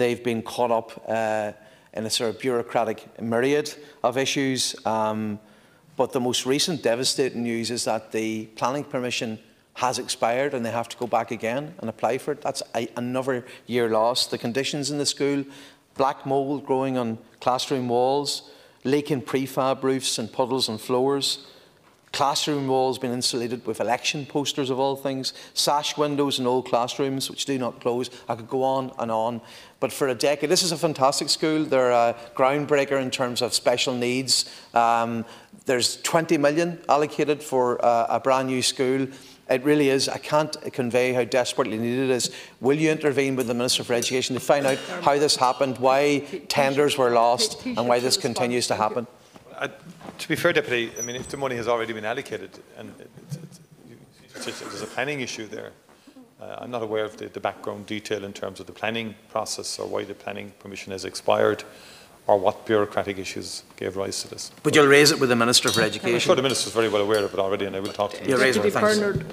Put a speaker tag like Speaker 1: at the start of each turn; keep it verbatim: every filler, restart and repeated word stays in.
Speaker 1: they've been caught up uh, in a sort of bureaucratic myriad of issues. Um, but the most recent devastating news is that the planning permission has expired and they have to go back again and apply for it. That's a, another year lost. The conditions in the school, black mould growing on classroom walls, leaking prefab roofs and puddles on floors, classroom walls being insulated with election posters of all things, sash windows in old classrooms which do not close. I could go on and on. But for a decade, this is a fantastic school. They're a groundbreaker in terms of special needs. Um, there's twenty million allocated for uh, a brand new school. It really is. I can't convey how desperately needed it is. Will you intervene with the Minister for Education to find out how this happened, why tenders were lost and why this continues to happen?
Speaker 2: Uh, to be fair, Deputy, I mean, if the money has already been allocated and it's, it's, it's, it's, there's a planning issue there, uh, I'm not aware of the, the background detail in terms of the planning process or why the planning permission has expired or what bureaucratic issues gave rise to this.
Speaker 1: But you'll raise it with the Minister for Education?
Speaker 2: I'm sure the Minister is very well aware of it already and I will talk to him.
Speaker 1: You'll raise it, thanks.